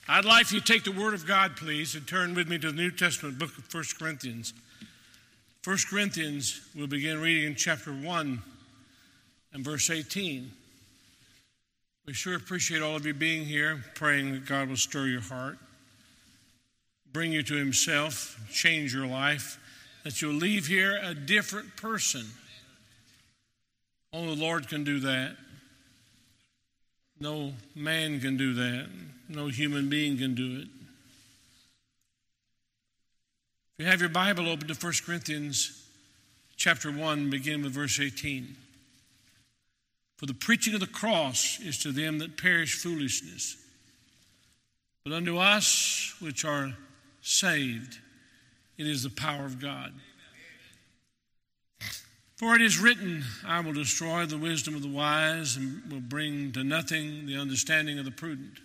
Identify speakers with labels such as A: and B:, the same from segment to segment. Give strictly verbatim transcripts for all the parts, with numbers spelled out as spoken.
A: I'd like for you to take the Word of God, please, and turn with me to the New Testament book of First Corinthians. First Corinthians, we'll begin reading in chapter one and verse eighteen. We sure appreciate all of you being here, praying that God will stir your heart, bring you to Himself, change your life, that you'll leave here a different person. Only the Lord can do that. No man can do that. No human being can do it. If you have your Bible open to First Corinthians chapter one, begin with verse eighteen. For the preaching of the cross is to them that perish foolishness, but unto us which are saved, it is the power of God. For it is written, I will destroy the wisdom of the wise and will bring to nothing the understanding of the prudent.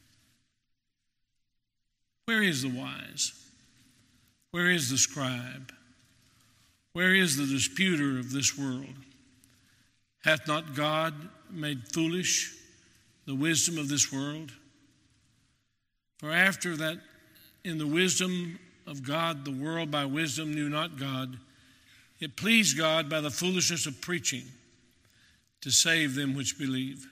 A: Where is the wise? Where is the scribe? Where is the disputer of this world? Hath not God made foolish the wisdom of this world? For after that in the wisdom of God, the world by wisdom knew not God, it pleased God by the foolishness of preaching to save them which believe.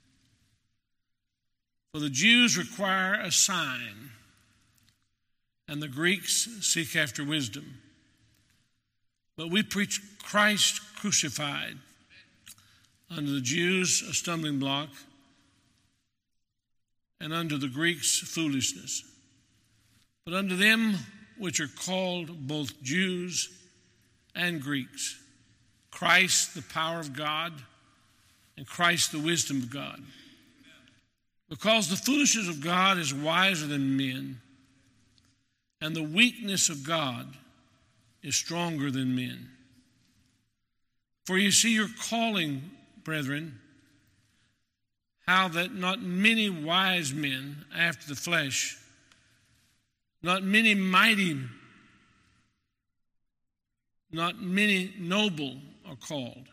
A: For the Jews require a sign, and the Greeks seek after wisdom. But we preach Christ crucified, unto the Jews a stumbling block, and unto the Greeks foolishness. But unto them which are called both Jews and Greeks, Christ the power of God, and Christ the wisdom of God. Because the foolishness of God is wiser than men, and the weakness of God is stronger than men. For you see your calling, brethren, how that not many wise men after the flesh, not many mighty, not many noble are called.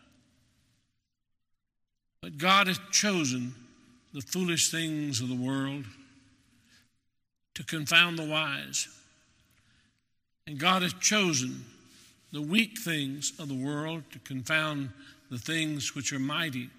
A: But God hath chosen the foolish things of the world to confound the wise. And God hath chosen the weak things of the world to confound the things which are mighty.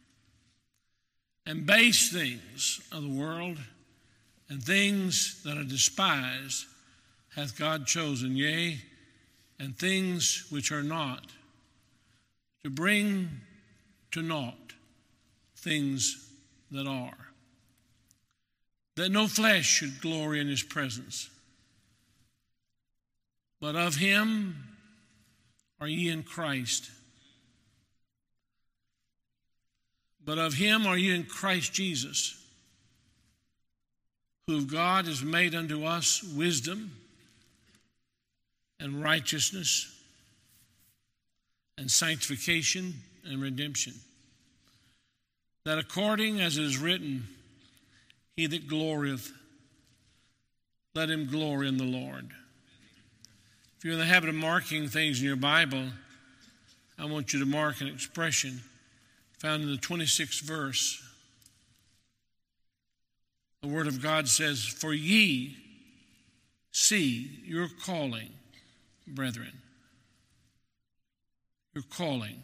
A: And base things of the world and things that are despised hath God chosen, yea, and things which are not, to bring to naught things that are, that no flesh should glory in His presence. But of Him are ye in Christ. But of Him are ye in Christ Jesus, who of God is made unto us wisdom and righteousness and sanctification and redemption, that according as it is written, he that glorieth, let him glory in the Lord. If you're in the habit of marking things in your Bible, I want you to mark an expression found in the twenty-sixth verse. The Word of God says, for ye see your calling, brethren. Your calling.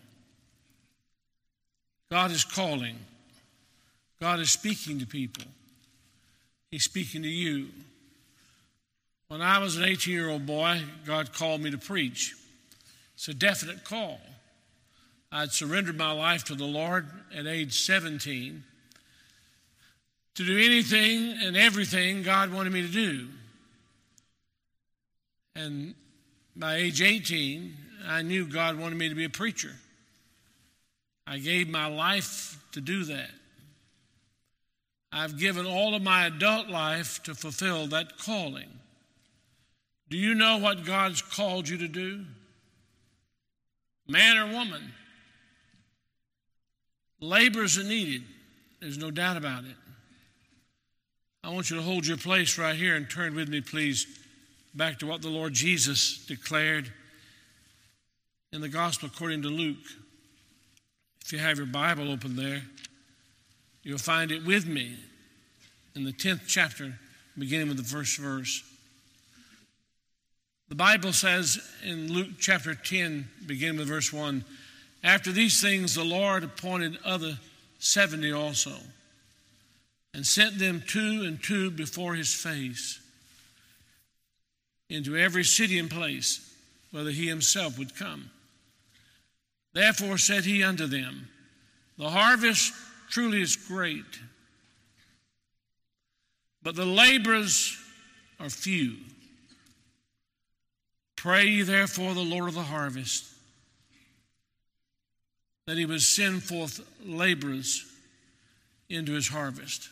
A: God is calling. God is speaking to people. He's speaking to you. When I was an eighteen-year-old boy, God called me to preach. It's a definite call. I'd surrendered my life to the Lord at age seventeen to do anything and everything God wanted me to do. And by age eighteen, I knew God wanted me to be a preacher. I gave my life to do that. I've given all of my adult life to fulfill that calling. Do you know what God's called you to do? Man or woman? Laborers are needed. There's no doubt about it. I want you to hold your place right here and turn with me, please, back to what the Lord Jesus declared in the Gospel according to Luke. If you have your Bible open there, you'll find it with me in the tenth chapter beginning with the first verse. The Bible says in Luke chapter ten, beginning with verse one, after these things the Lord appointed other seventy also, and sent them two and two before his face into every city and place, whither he himself would come. Therefore said he unto them, the harvest truly is great, but the laborers are few. Pray ye therefore the Lord of the harvest, that he would send forth laborers into his harvest.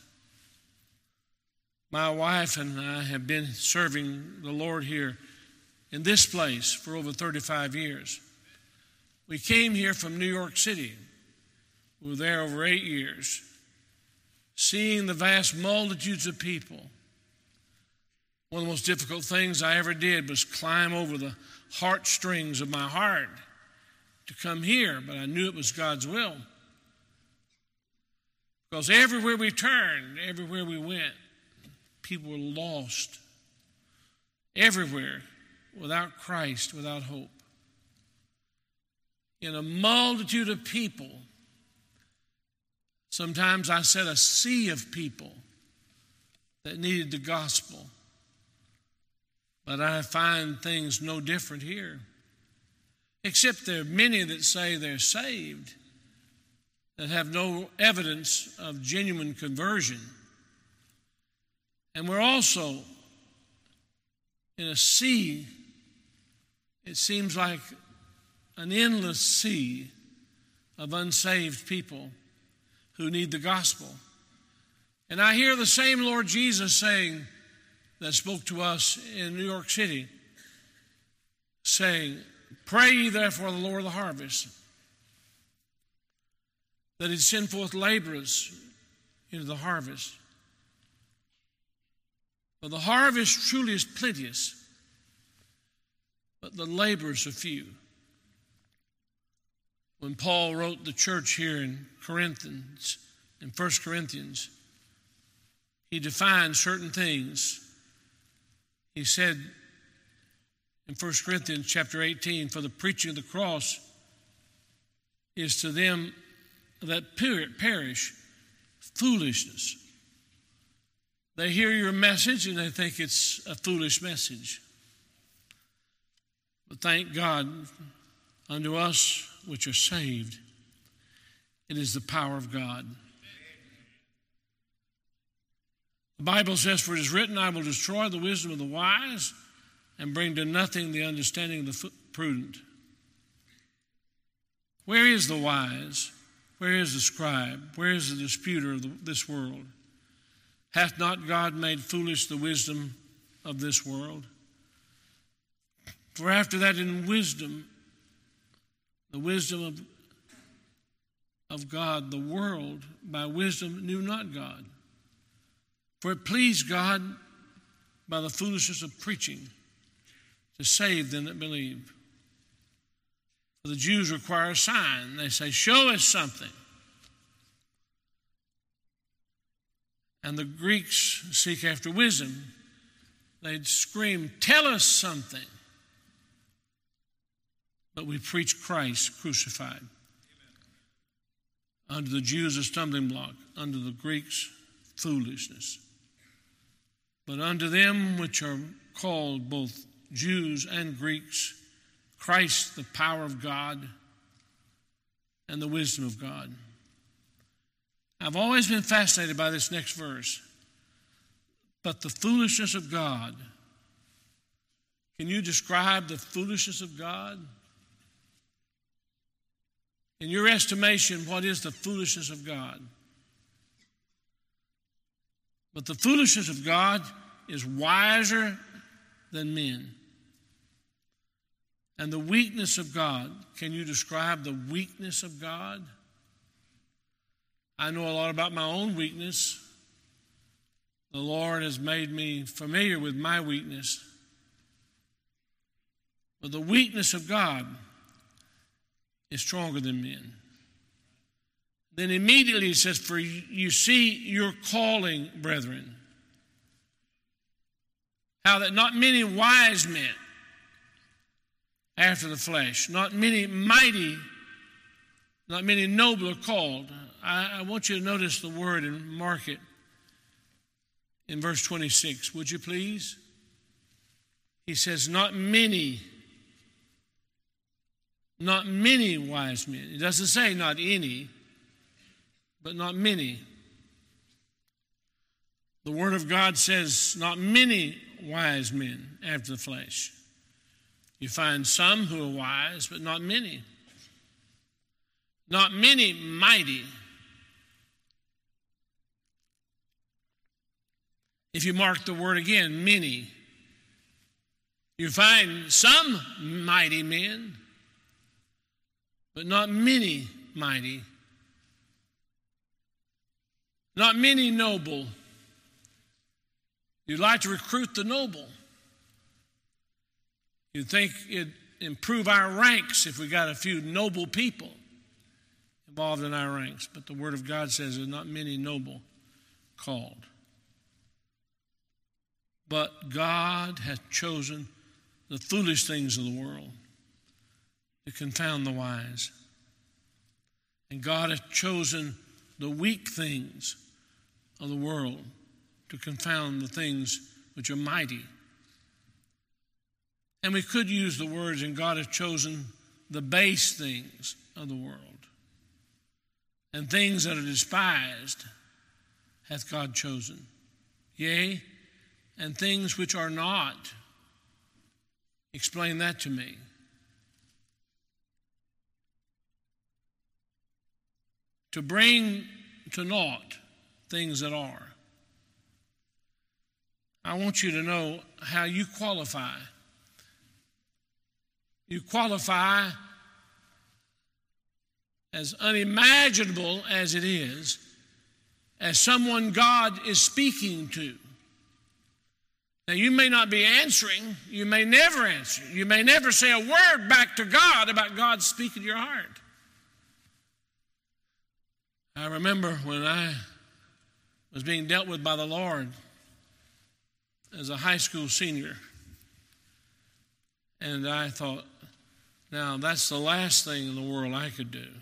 A: My wife and I have been serving the Lord here in this place for over thirty-five years. We came here from New York City. We were there over eight years, seeing the vast multitudes of people. One of the most difficult things I ever did was climb over the heartstrings of my heart to come here, but I knew it was God's will. Because everywhere we turned, everywhere we went, people were lost. Everywhere, without Christ, without hope. In a multitude of people, sometimes I said a sea of people that needed the gospel. But I find things no different here. Except there are many that say they're saved that have no evidence of genuine conversion. And we're also in a sea, it seems like an endless sea of unsaved people who need the gospel. And I hear the same Lord Jesus saying, that spoke to us in New York City, saying, pray ye therefore the Lord of the harvest, that he'd send forth laborers into the harvest. For the harvest truly is plenteous, but the laborers are few. When Paul wrote the church here in Corinthians, in First Corinthians, he defined certain things. He said in First Corinthians chapter eighteen, for the preaching of the cross is to them that perish foolishness. They hear your message and they think it's a foolish message. But thank God, unto us which are saved, it is the power of God. The Bible says, for it is written, I will destroy the wisdom of the wise and bring to nothing the understanding of the prudent. Where is the wise? Where is the scribe? Where is the disputer of the, this world? Hath not God made foolish the wisdom of this world? For after that in wisdom, the wisdom of, of God, the world by wisdom knew not God. For it pleased God by the foolishness of preaching to save them that believe. For the Jews require a sign. They say, show us something. And the Greeks seek after wisdom. They'd scream, tell us something. But we preach Christ crucified. Amen. Unto the Jews a stumbling block, unto the Greeks foolishness. But unto them which are called both Jews and Greeks, Christ the power of God and the wisdom of God. I've always been fascinated by this next verse. But the foolishness of God. Can you describe the foolishness of God? In your estimation, what is the foolishness of God? But the foolishness of God is wiser than men. And the weakness of God, can you describe the weakness of God? I know a lot about my own weakness. The Lord has made me familiar with my weakness. But the weakness of God is stronger than men. Then immediately he says, for you see your calling, brethren. how that not many wise men after the flesh, not many mighty, not many noble are called. I, I want you to notice the word and mark it in verse twenty-six. Would you please? He says, not many, not many wise men. It doesn't say not any, but not many. The Word of God says not many wise men after the flesh. You find some who are wise, but not many. Not many mighty. If you mark the word again, many, you find some mighty men, but not many mighty. Not many noble. You'd like to recruit the noble. You'd think it'd improve our ranks if we got a few noble people involved in our ranks. But the Word of God says there's not many noble called. But God hath chosen the foolish things of the world to confound the wise. And God hath chosen the weak things of the world to confound the things which are mighty. And we could use the words, and God hath chosen the base things of the world. And things that are despised hath God chosen. Yea, and things which are not. Explain that to me. To bring to naught things that are. I want you to know how you qualify. You qualify as unimaginable as it is, as someone God is speaking to. Now, you may not be answering. You may never answer. You may never say a word back to God about God speaking to your heart. I remember when I was being dealt with by the Lord as a high school senior. And I thought, now that's the last thing in the world I could do.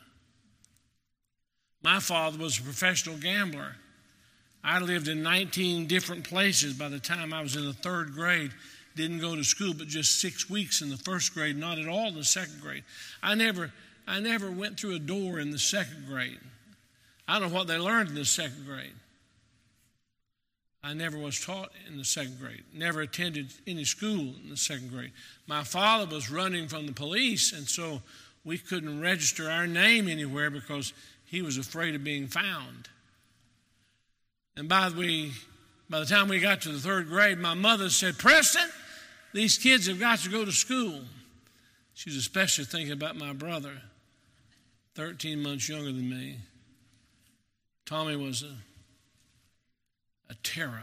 A: My father was a professional gambler. I lived in nineteen different places by the time I was in the third grade. Didn't go to school but just six weeks in the first grade, not at all in the second grade. I never, I never went through a door in the second grade. I don't know what they learned in the second grade. I never was taught in the second grade. Never attended any school in the second grade. My father was running from the police, and so we couldn't register our name anywhere because he was afraid of being found. And by the way, by the time we got to the third grade, my mother said, Preston, these kids have got to go to school. She was especially thinking about my brother, thirteen months younger than me. Tommy was a, a terror.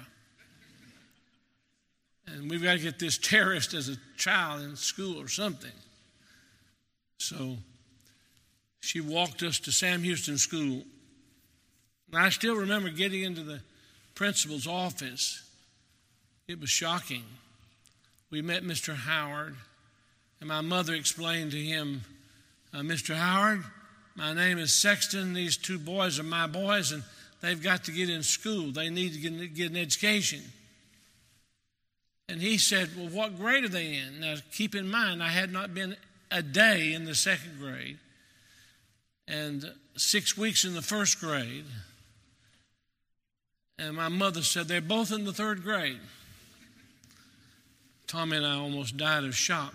A: And we've got to get this terrorist as a child in school or something. So she walked us to Sam Houston School. And I still remember getting into the principal's office. It was shocking. We met Mister Howard, and my mother explained to him, uh, Mister Howard, my name is Sexton. These two boys are my boys, and they've got to get in school. They need to get, get an education. And he said, well, what grade are they in? Now, keep in mind, I had not been a day in the second grade and six weeks in the first grade. And my mother said, they're both in the third grade. Tommy and I almost died of shock.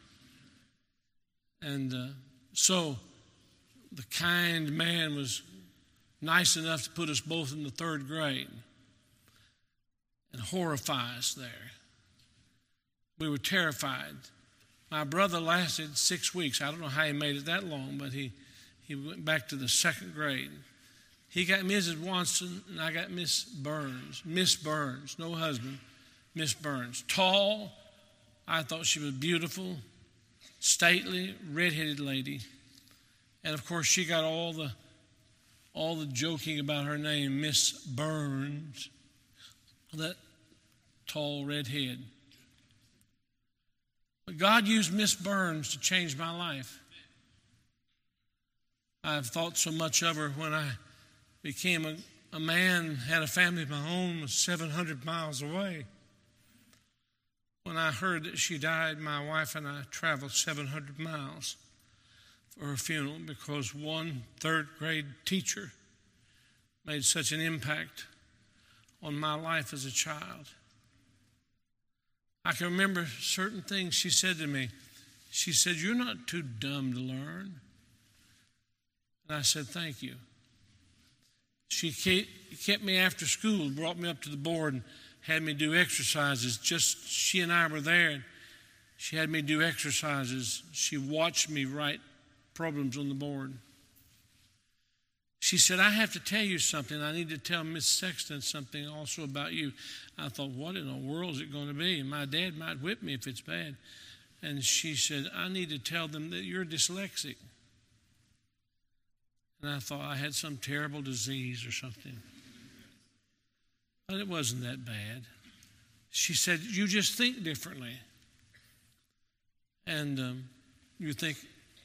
A: And uh, so the kind man was nice enough to put us both in the third grade and horrify us there. We were terrified. My brother lasted six weeks. I don't know how he made it that long, but he, he went back to the second grade. He got Missus Watson, and I got Miss Burns. Miss Burns, no husband, Miss Burns. Tall. I thought she was beautiful, stately, red-headed lady. And, of course, she got all the all the joking about her name, Miss Burns, that tall red head. But God used Miss Burns to change my life. I've thought so much of her when I became a, a man, had a family of my own, was seven hundred miles away. When I heard that she died, my wife and I traveled seven hundred miles for her funeral because one third grade teacher made such an impact on my life as a child. I can remember certain things she said to me. She said, "You're not too dumb to learn." And I said, "Thank you." She kept me after school, brought me up to the board and had me do exercises. Just she and I were there, and she had me do exercises. She watched me write problems on the board. She said, "I have to tell you something. I need to tell Miss Sexton something also about you." I thought, what in the world is it going to be? My dad might whip me if it's bad. And she said, "I need to tell them that you're dyslexic." And I thought I had some terrible disease or something. But it wasn't that bad. She said, "You just think differently." And um, you think,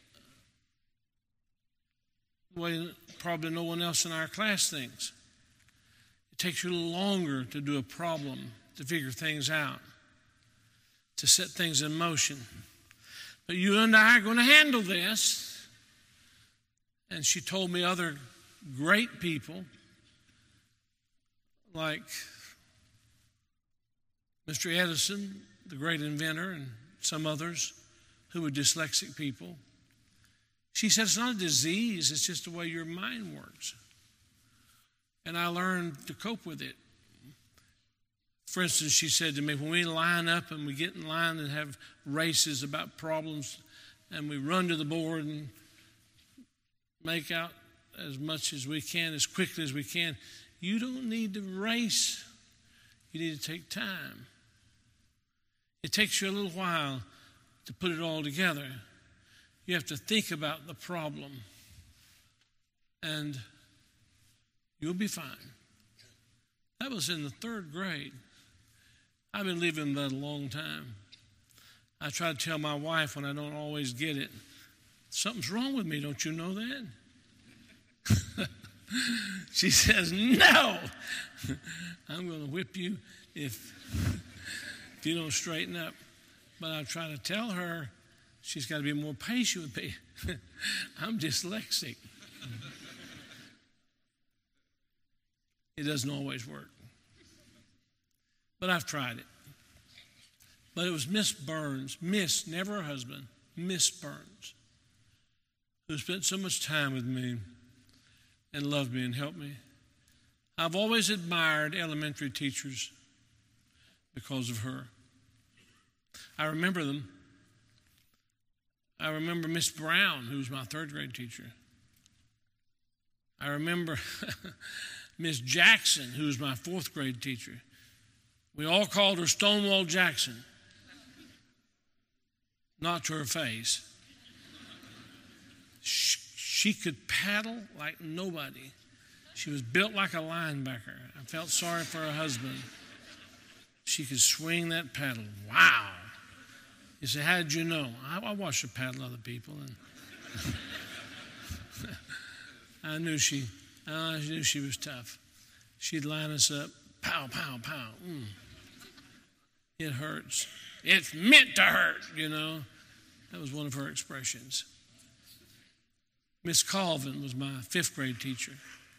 A: the way probably no one else in our class thinks. It takes you a little longer to do a problem, to figure things out, to set things in motion. But you and I are going to handle this. And she told me other great people, like Mister Edison, the great inventor, and some others who were dyslexic people. She said, "It's not a disease, it's just the way your mind works." And I learned to cope with it. For instance, she said to me, when we line up and we get in line and have races about problems, and we run to the board and make out as much as we can, as quickly as we can, you don't need to race. You need to take time. It takes you a little while to put it all together. You have to think about the problem, and you'll be fine. That was in the third grade. I've been living that a long time. I try to tell my wife when I don't always get it, "Something's wrong with me, don't you know that?" She says, "No, I'm going to whip you if, if you don't straighten up." But I try to tell her she's got to be more patient with me. I'm dyslexic. It doesn't always work. But I've tried it. But it was Miss Burns, Miss, never her husband, Miss Burns, who spent so much time with me and loved me and helped me. I've always admired elementary teachers because of her. I remember them. I remember Miss Brown, who was my third grade teacher. I remember Miss Jackson, who was my fourth grade teacher. We all called her Stonewall Jackson. Not to her face. She, she could paddle like nobody. She was built like a linebacker. I felt sorry for her husband. She could swing that paddle. Wow. You say, "How did you know?" I, I watched her paddle other people, and I knew she, I knew she was tough. She'd line us up, pow, pow, pow. Mm. It hurts. It's meant to hurt, you know. That was one of her expressions. Miss Colvin was my fifth grade teacher.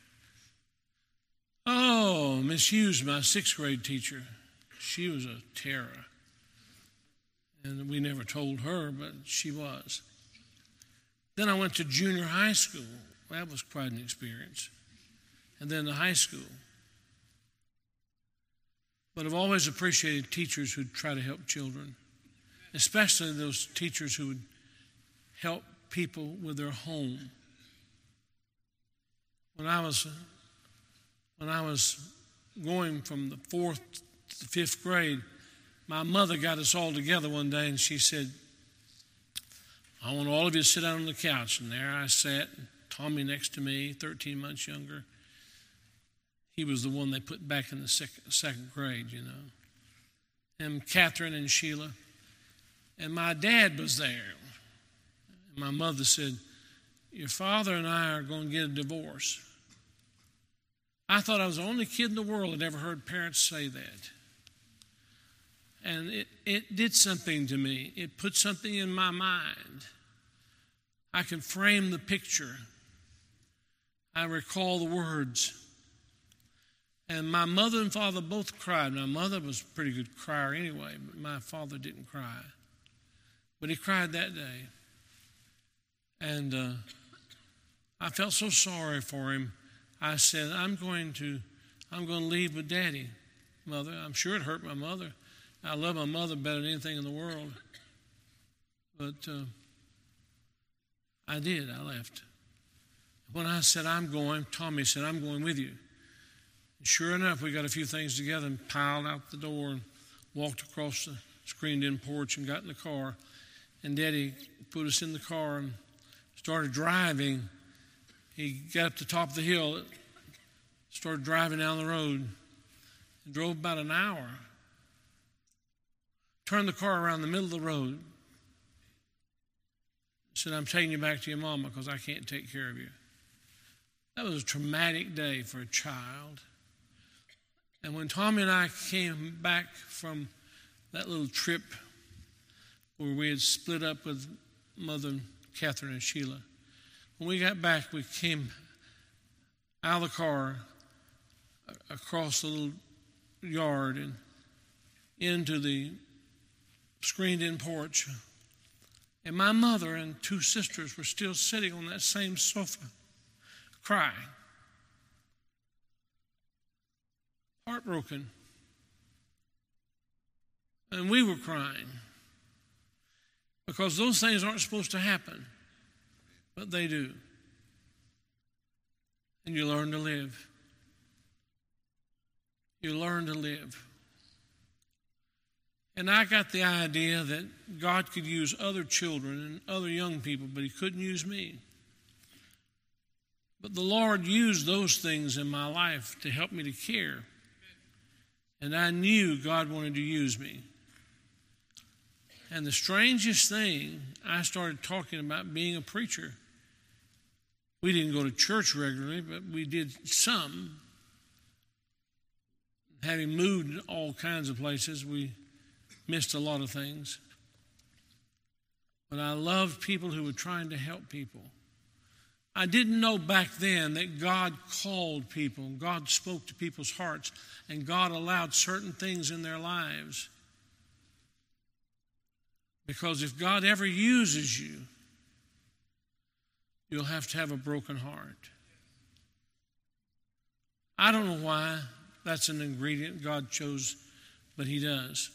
A: Oh, Miss Hughes, my sixth grade teacher. She was a terror. And we never told her, but she was. Then I went to junior high school. That was quite an experience. And then to high school. But I've always appreciated teachers who try to help children, especially those teachers who would help people with their home. When I was, when I was going from the fourth to the fifth grade, my mother got us all together one day, and she said, "I want all of you to sit down on the couch." And there I sat, Tommy next to me, thirteen months younger. He was the one they put back in the second, second grade, you know. And Catherine and Sheila. And my dad was there. My mother said, your father and I are going to get a divorce. I thought I was the only kid in the world that ever heard parents say that. And it, it did something to me. It put something in my mind. I can frame the picture. I recall the words. And my mother and father both cried. My mother was a pretty good crier anyway, but my father didn't cry. But he cried that day. And uh, I felt so sorry for him. I said, I'm going to, I'm going to leave with Daddy, Mother. I'm sure it hurt my mother. I love my mother better than anything in the world. But uh, I did. I left. When I said, I'm going, Tommy said, I'm going with you. And sure enough, we got a few things together and piled out the door and walked across the screened-in porch and got in the car. And Daddy put us in the car and started driving. He got up to the top of the hill, started driving down the road, and drove about an hour. Turned the car around the middle of the road. Said, I'm taking you back to your mama because I can't take care of you. That was a traumatic day for a child. And when Tommy and I came back from that little trip where we had split up with Mother Catherine and Sheila, when we got back, we came out of the car, across the little yard, and into the screened-in porch. And my mother and two sisters were still sitting on that same sofa, crying. Heartbroken. And we were crying. Because those things aren't supposed to happen. But they do. And you learn to live. You learn to live. And I got the idea that God could use other children and other young people, but he couldn't use me. But the Lord used those things in my life to help me to care. And I knew God wanted to use me. And the strangest thing, I started talking about being a preacher. We didn't go to church regularly, but we did some. Having moved in all kinds of places, we missed a lot of things. But I loved people who were trying to help people. I didn't know back then that God called people, God spoke to people's hearts, and God allowed certain things in their lives. Because if God ever uses you, you'll have to have a broken heart. I don't know why that's an ingredient God chose, but he does.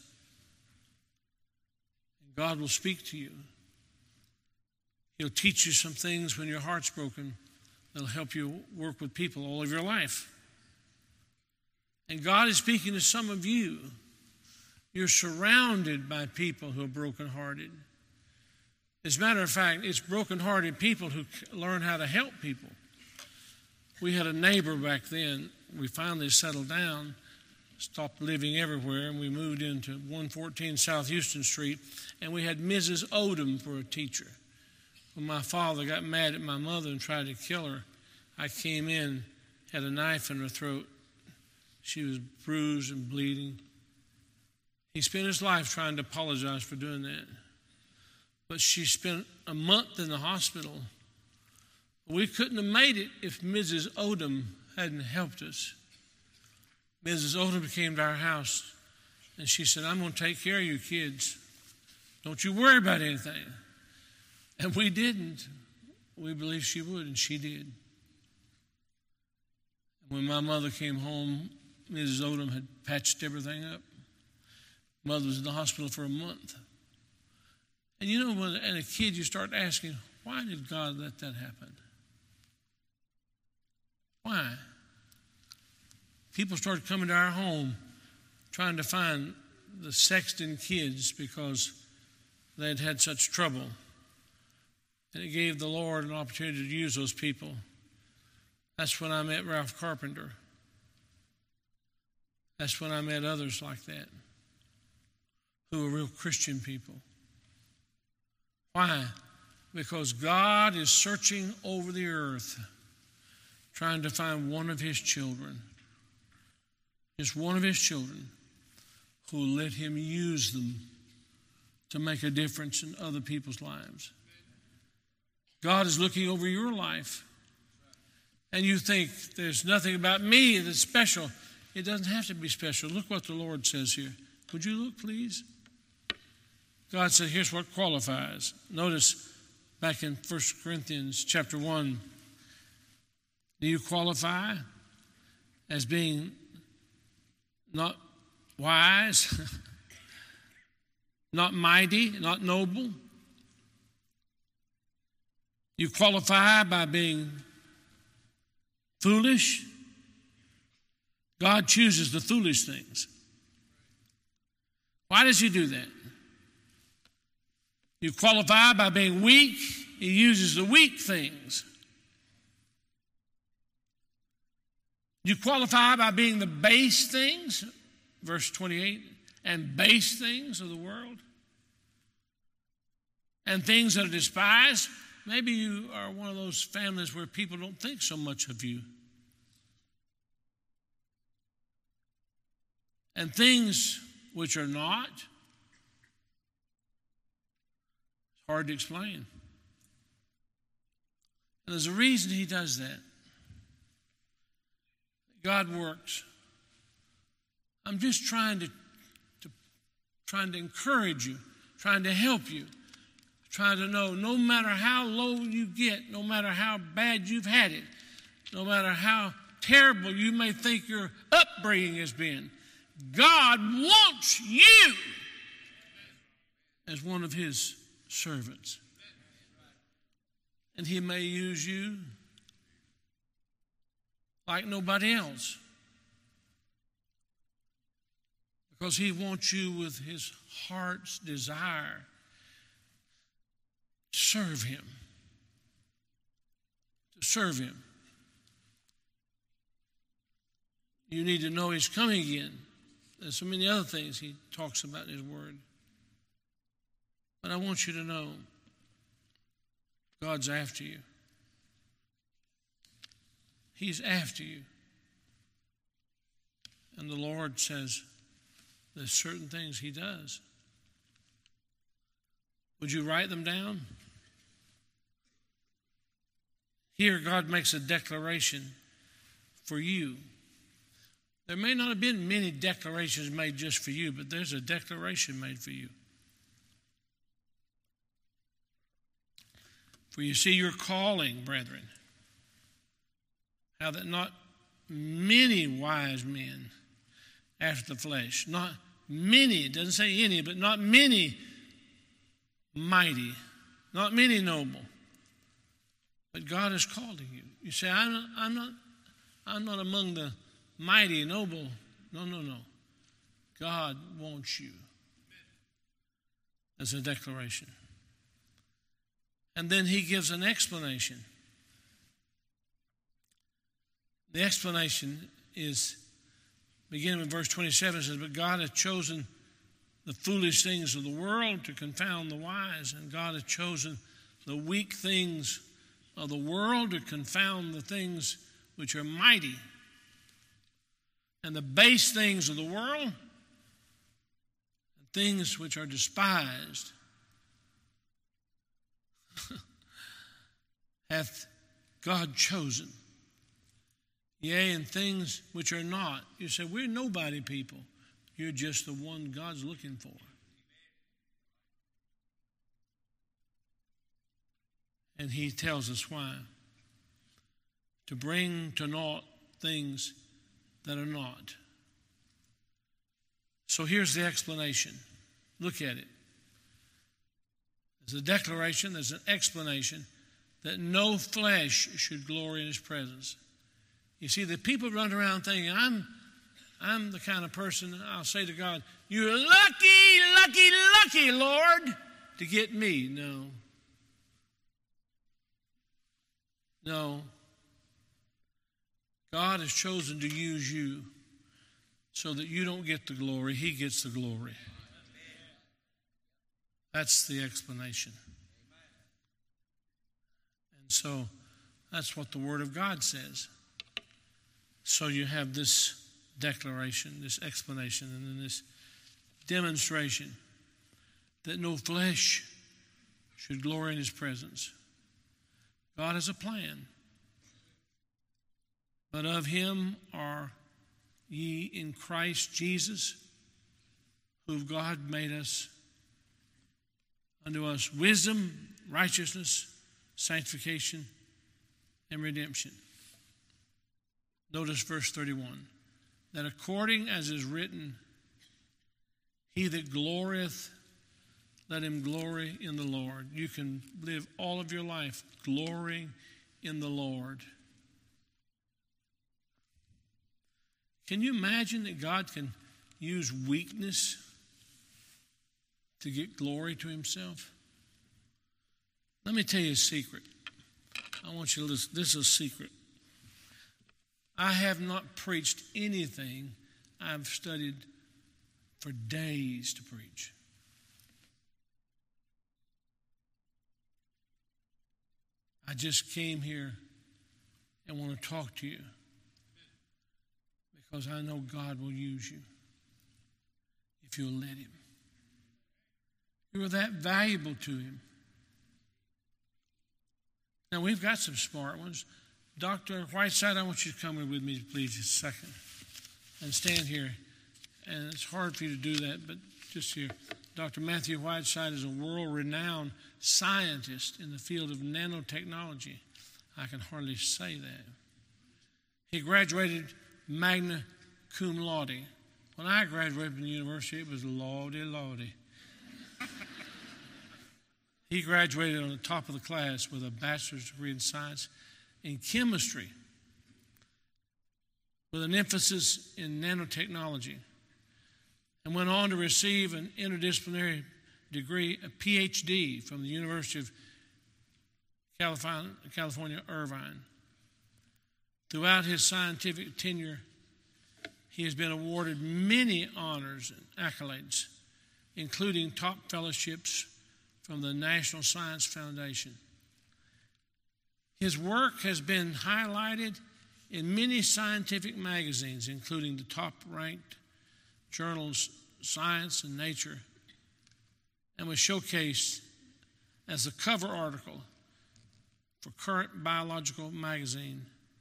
A: God will speak to you. He'll teach you some things when your heart's broken that'll help you work with people all of your life. And God is speaking to some of you. You're surrounded by people who are brokenhearted. As a matter of fact, it's brokenhearted people who learn how to help people. We had a neighbor back then. We finally settled down, stopped living everywhere, and we moved into one fourteen South Houston Street, and we had Missus Odom for a teacher. When my father got mad at my mother and tried to kill her, I came in, had a knife in her throat. She was bruised and bleeding. He spent his life trying to apologize for doing that. But she spent a month in the hospital. We couldn't have made it if Missus Odom hadn't helped us. Missus Odom came to our house, and she said, I'm going to take care of you kids. Don't you worry about anything. And we didn't. We believed she would, and she did. When my mother came home, Missus Odom had patched everything up. Mother was in the hospital for a month. And you know, when as a kid, you start asking, why did God let that happen? Why? People started coming to our home trying to find the Sexton kids because they had had such trouble. And it gave the Lord an opportunity to use those people. That's when I met Ralph Carpenter. That's when I met others like that, who were real Christian people. Why? Because God is searching over the earth, trying to find one of his children, just one of his children, who will let him use them to make a difference in other people's lives. God is looking over your life, and you think there's nothing about me that's special. It doesn't have to be special. Look what the Lord says here. Would you look, please? God said, here's what qualifies. Notice back in First Corinthians chapter one, do you qualify as being not wise, not mighty, not noble? You qualify by being foolish. God chooses the foolish things. Why does he do that? You qualify by being weak. He uses the weak things. You qualify by being the base things, verse twenty-eight, and base things of the world, and things that are despised. Maybe you are one of those families where people don't think so much of you. And things which are not, it's hard to explain. And there's a reason he does that. God works. I'm just trying to, to trying to encourage you, trying to help you, trying to know no matter how low you get, no matter how bad you've had it, no matter how terrible you may think your upbringing has been, God wants you as one of his servants. And he may use you like nobody else, because he wants you with his heart's desire. Serve him. To serve him. You need to know he's coming again. There's so many other things he talks about in his word. But I want you to know God's after you. He's after you. And the Lord says there's certain things he does. Would you write them down? Here, God makes a declaration for you. There may not have been many declarations made just for you, but there's a declaration made for you. For you see your calling, brethren, how that not many wise men after the flesh, not many, it doesn't say any, but not many mighty, not many noble, but God is calling you. You say, I'm not, I'm not, I'm not among the mighty, noble. No, no, no. God wants you. As a declaration. And then he gives an explanation. The explanation is, beginning in verse twenty-seven, it says, but God hath chosen the foolish things of the world to confound the wise, and God hath chosen the weak things of the world to confound the things which are mighty, and the base things of the world, and things which are despised, hath God chosen. Yea, and things which are not. You say, we're nobody people. You're just the one God's looking for. And he tells us why. To bring to naught things that are not. So here's the explanation. Look at it. There's a declaration, there's an explanation that no flesh should glory in his presence. You see, the people run around thinking, I'm, I'm the kind of person, I'll say to God, you're lucky, lucky, lucky, Lord, to get me. No. No. God has chosen to use you so that you don't get the glory, he gets the glory. That's the explanation. And so that's what the Word of God says. So you have this declaration, this explanation, and then this demonstration that no flesh should glory in his presence. God has a plan. But of him are ye in Christ Jesus, who God made us, unto us wisdom, righteousness, sanctification, and redemption. Notice verse thirty-one. That according as is written, he that glorieth, let him glory in the Lord. You can live all of your life glorying in the Lord. Can you imagine that God can use weakness to get glory to himself? Let me tell you a secret. I want you to listen. This is a secret. I have not preached anything I've studied for days to preach. I just came here and want to talk to you because I know God will use you if you'll let him. You are that valuable to him. Now, we've got some smart ones. Doctor Whiteside, I want you to come with me, please, just a second, and stand here. And it's hard for you to do that, but just here. Doctor Matthew Whiteside is a world-renowned scientist in the field of nanotechnology. I can hardly say that. He graduated magna cum laude. When I graduated from the university, it was laude, laude. He graduated on the top of the class with a bachelor's degree in science in chemistry with an emphasis in nanotechnology, and went on to receive an interdisciplinary degree, a P H D from the University of California, California, Irvine. Throughout his scientific tenure, he has been awarded many honors and accolades, including top fellowships from the National Science Foundation. His work has been highlighted in many scientific magazines, including the top-ranked journals Science and Nature, and was showcased as a cover article for Current Biological Magazine,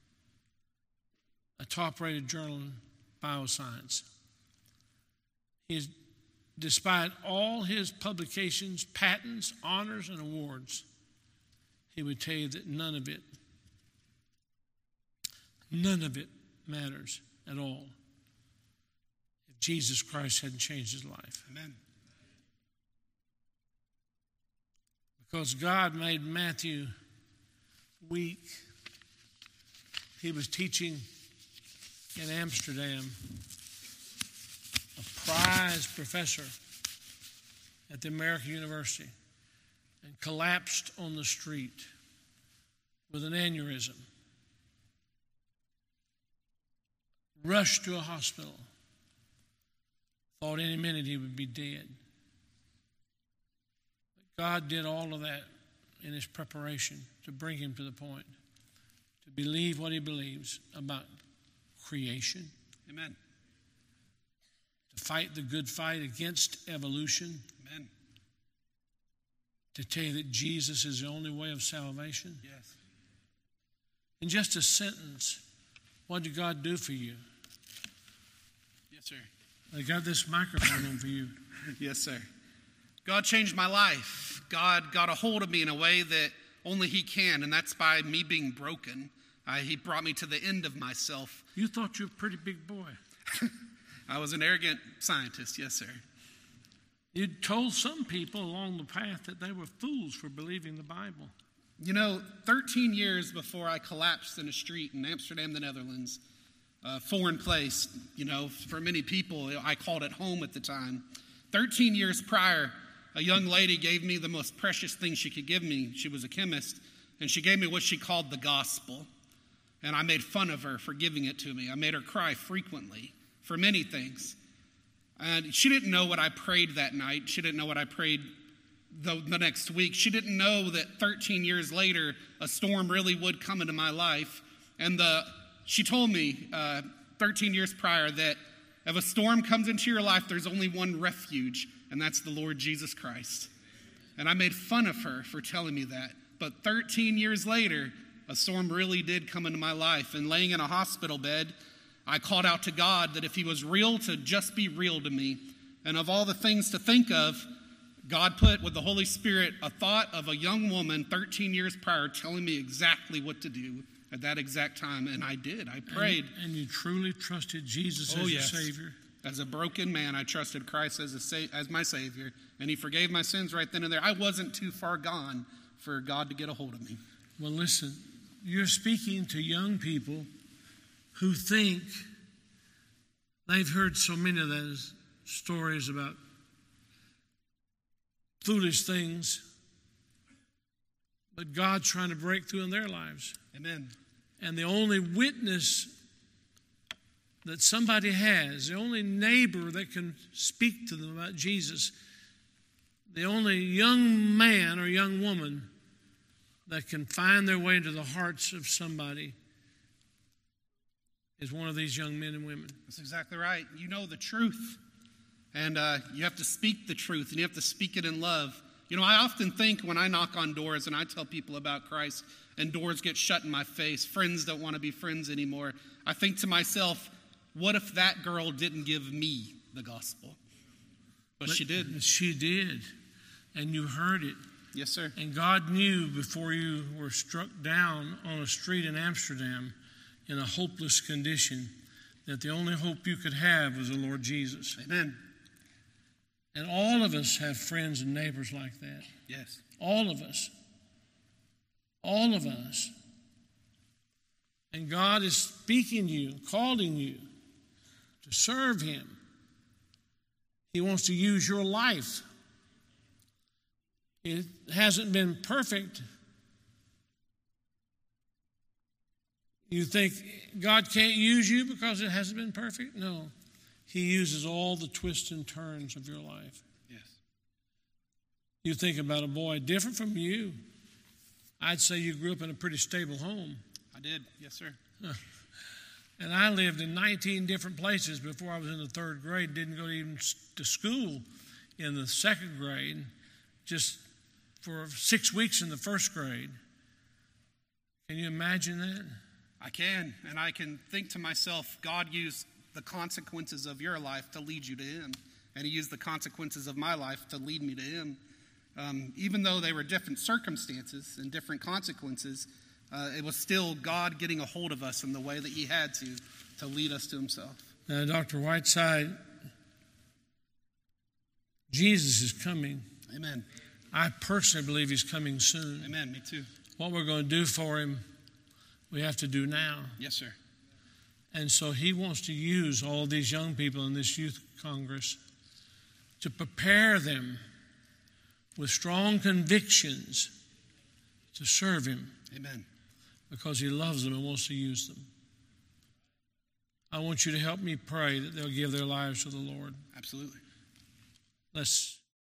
A: a top-rated journal in bioscience. He is, despite all his publications, patents, honors, and awards, he would tell you that none of it, none of it matters at all if Jesus Christ hadn't changed his life.
B: Amen.
A: Because God made Matthew weak. He was teaching in Amsterdam, a prize professor at the American University, and collapsed on the street with an aneurysm. Rushed to a hospital. Thought any minute he would be dead. But God did all of that in his preparation to bring him to the point to believe what he believes about creation.
B: Amen.
A: To fight the good fight against evolution.
B: Amen.
A: To tell you that Jesus is the only way of salvation.
B: Yes.
A: In just a sentence, what did God do for you?
B: Yes, sir.
A: I got this microphone on for you.
B: Yes, sir. God changed my life. God got a hold of me in a way that only he can, and that's by me being broken. Uh, he brought me to the end of myself.
A: You thought you were a pretty big boy.
B: I was an arrogant scientist, yes, sir.
A: You told some people along the path that they were fools for believing the Bible.
B: You know, thirteen years before I collapsed in a street in Amsterdam, the Netherlands, a foreign place, you know, for many people, I called it home at the time. thirteen years prior, a young lady gave me the most precious thing she could give me. She was a chemist, and she gave me what she called the gospel. And I made fun of her for giving it to me. I made her cry frequently for many things. And she didn't know what I prayed that night. She didn't know what I prayed the, the next week. She didn't know that thirteen years later, a storm really would come into my life. And the she told me uh, thirteen years prior that if a storm comes into your life, there's only one refuge, and that's the Lord Jesus Christ. And I made fun of her for telling me that. But thirteen years later, a storm really did come into my life. And laying in a hospital bed, I called out to God that if he was real, to just be real to me. And of all the things to think of, God put with the Holy Spirit a thought of a young woman thirteen years prior telling me exactly what to do at that exact time. And I did. I prayed.
A: And, and you truly trusted Jesus
B: oh,
A: as
B: yes.
A: your Savior?
B: As a broken man, I trusted Christ as, a sa- as my Savior. And he forgave my sins right then and there. I wasn't too far gone for God to get a hold of me.
A: Well, listen, you're speaking to young people who think they've heard so many of those stories about foolish things, but God's trying to break through in their lives.
B: Amen.
A: And the only witness that somebody has, the only neighbor that can speak to them about Jesus, the only young man or young woman that can find their way into the hearts of somebody is one of these young men and women.
B: That's exactly right. You know the truth. And uh, you have to speak the truth, and you have to speak it in love. You know, I often think when I knock on doors and I tell people about Christ and doors get shut in my face, friends don't want to be friends anymore, I think to myself, what if that girl didn't give me the gospel? But, but she did.
A: She did. And you heard it.
B: Yes, sir.
A: And God knew before you were struck down on a street in Amsterdam in a hopeless condition that the only hope you could have was the Lord Jesus.
B: Amen.
A: And all of us have friends and neighbors like that.
B: Yes.
A: All of us. All of us. And God is speaking to you, calling you to serve him. He wants to use your life. It hasn't been perfect. You think God can't use you because it hasn't been perfect? No. He uses all the twists and turns of your life.
B: Yes.
A: You think about a boy different from you. I'd say you grew up in a pretty stable home.
B: I did. Yes, sir.
A: And I lived in nineteen different places before I was in the third grade. Didn't go even to school in the second grade. Just for six weeks in the first grade. Can you imagine that?
B: I can. And I can think to myself, God used the consequences of your life to lead you to him. And he used the consequences of my life to lead me to him. Um, even though they were different circumstances and different consequences, uh, it was still God getting a hold of us in the way that he had to, to lead us to himself.
A: Now, Doctor Whiteside, Jesus is coming.
B: Amen.
A: I personally believe he's coming soon.
B: Amen. Me too.
A: What we're going to do for him, we have to do now.
B: Yes, sir.
A: And so he wants to use all these young people in this youth congress to prepare them with strong convictions to serve him.
B: Amen.
A: Because he loves them and wants to use them. I want you to help me pray that they'll give their lives to the Lord.
B: Absolutely.
A: Let's